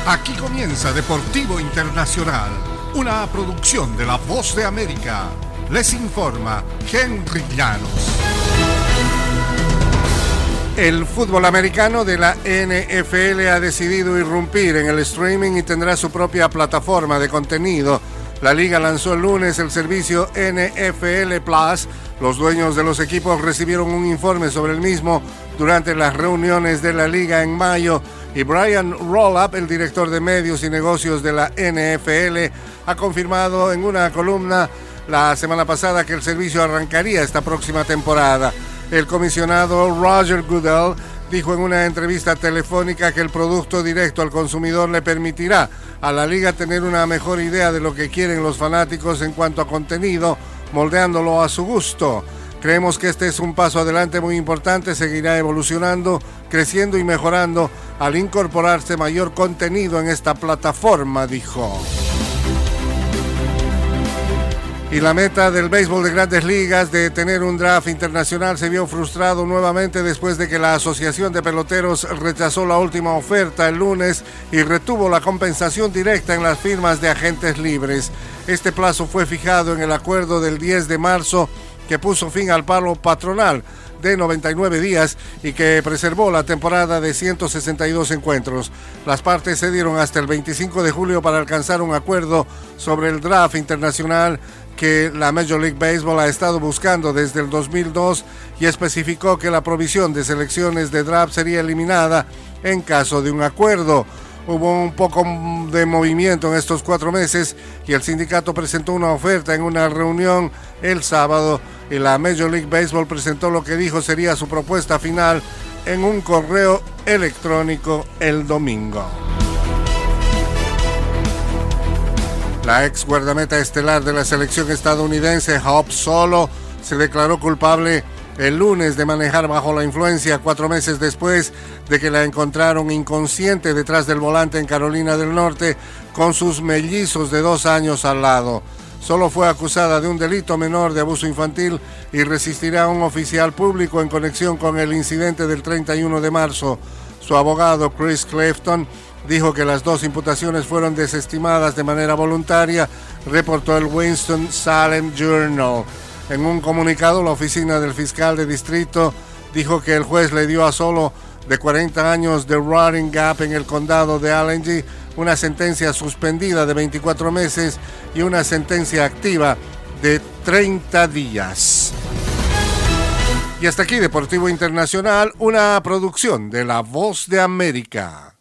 Aquí comienza Deportivo Internacional, una producción de La Voz de América. Les informa Henry Llanos. El fútbol americano de la NFL ha decidido irrumpir en el streaming y tendrá su propia plataforma de contenido. La liga lanzó el lunes el servicio NFL Plus. Los dueños de los equipos recibieron un informe sobre el mismo durante las reuniones de la liga en mayo, y Brian Roloff, el director de medios y negocios de la NFL, ha confirmado en una columna la semana pasada que el servicio arrancaría esta próxima temporada. El comisionado Roger Goodell dijo en una entrevista telefónica que el producto directo al consumidor le permitirá a la liga tener una mejor idea de lo que quieren los fanáticos en cuanto a contenido, moldeándolo a su gusto. Creemos que este es un paso adelante muy importante, seguirá evolucionando, creciendo y mejorando al incorporarse mayor contenido en esta plataforma, dijo. Y la meta del béisbol de Grandes Ligas de tener un draft internacional se vio frustrado nuevamente después de que la Asociación de Peloteros rechazó la última oferta el lunes y retuvo la compensación directa en las firmas de agentes libres. Este plazo fue fijado en el acuerdo del 10 de marzo que puso fin al paro patronal de 99 días y que preservó la temporada de 162 encuentros. Las partes se dieron hasta el 25 de julio para alcanzar un acuerdo sobre el draft internacional que la Major League Baseball ha estado buscando desde el 2002 y especificó que la provisión de selecciones de draft sería eliminada en caso de un acuerdo. Hubo un poco de movimiento en estos 4 meses y el sindicato presentó una oferta en una reunión el sábado y la Major League Baseball presentó lo que dijo sería su propuesta final en un correo electrónico el domingo. La ex guardameta estelar de la selección estadounidense, Hope Solo, se declaró culpable el lunes de manejar bajo la influencia 4 meses después de que la encontraron inconsciente detrás del volante en Carolina del Norte con sus mellizos de 2 años al lado. Solo fue acusada de un delito menor de abuso infantil y resistirá a un oficial público en conexión con el incidente del 31 de marzo. Su abogado, Chris Clifton, dijo que las 2 imputaciones fueron desestimadas de manera voluntaria, reportó el Winston-Salem Journal. En un comunicado, la oficina del fiscal de distrito dijo que el juez le dio a Solo, de 40 años, de Roaring Gap en el condado de Allegheny, una sentencia suspendida de 24 meses y una sentencia activa de 30 días. Y hasta aquí Deportivo Internacional, una producción de La Voz de América.